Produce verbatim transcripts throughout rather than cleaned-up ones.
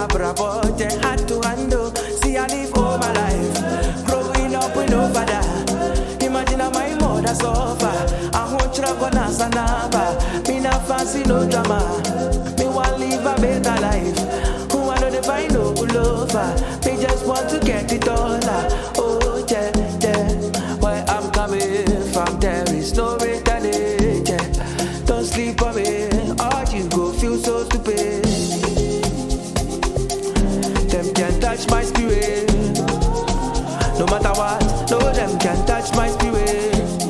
a bravo, they had to handle. See, I live all my life, growing up with no father. Imagine how my mother suffer. I won't travel na sanaba. Me na fancy no drama. Me want live a better life. Who I know they find no lover. Me just want to get it all. Oh yeah, yeah. Where I'm coming from, there is no returning. Yeah. Don't sleep on me, or you go feel so stupid. Them can't touch my spirit. No matter what, no, them can't touch my spirit.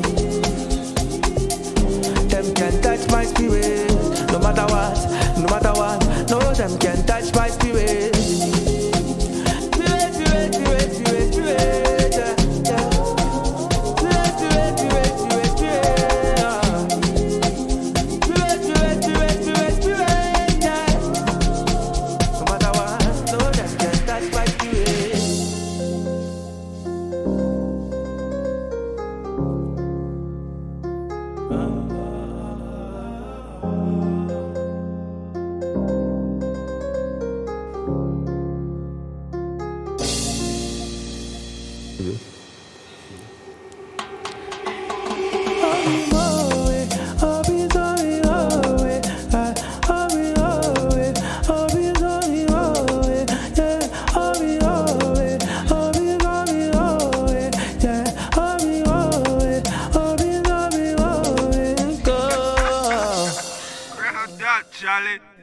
Them can't touch my spirit. No matter what, no matter what, no, them can't touch my spirit. Spirit, spirit, spirit, spirit, spirit, yeah, yeah. Spirit, spirit, spirit, spirit, spirit, yeah. Spirit, spirit, spirit, spirit, spirit, yeah. No matter what, no, them can't touch my spirit. Charlie.